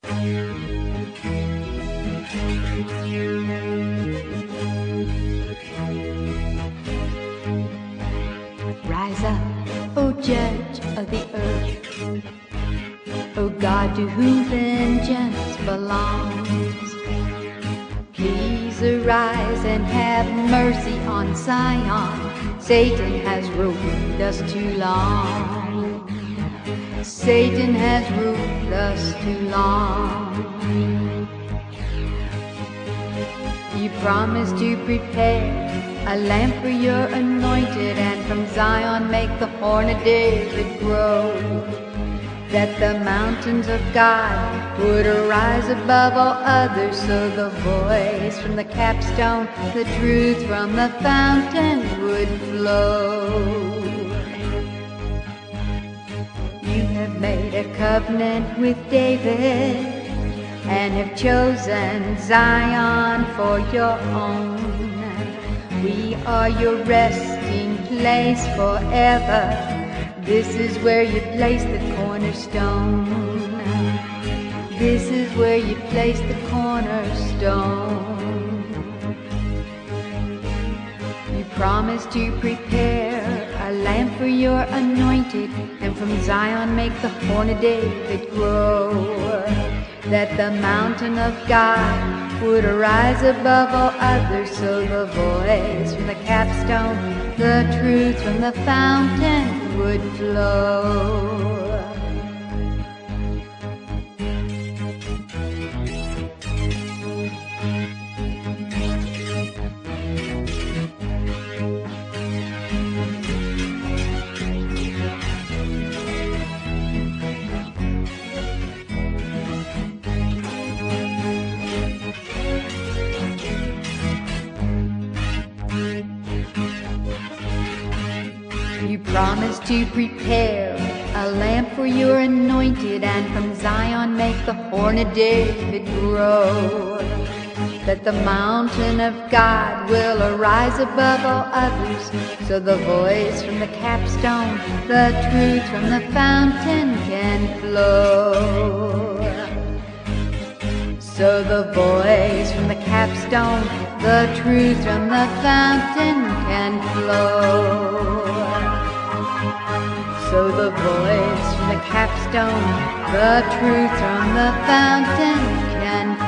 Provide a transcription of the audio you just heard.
Rise up, O Judge of the earth, O God to whom vengeance belongs. Please arise and have mercy on Zion. Satan has ruled us too long. Satan has ruled us too long. You promised to prepare a lamp for your anointed, and from Zion make the horn of David grow, that the mountains of God would arise above all others, so the voice from the capstone, the truth from the fountain would flow. You have made a covenant with David and have chosen Zion for your own. We are your resting place forever. This is where you place the cornerstone. This is where you place the cornerstone. You promised to prepare a lamp for your anointed, and from Zion make the horn of David grow, that the mountain of God would arise above all others, so the voice from the capstone, the truth from the fountain would flow. You promised to prepare a lamp for your anointed, and from Zion make the horn of David grow, that the mountain of God will arise above all others, so the voice from the capstone, the truth from the fountain can flow. So the voice from the capstone, the truth from the fountain can flow. So the voice from the capstone, the truth from the fountain can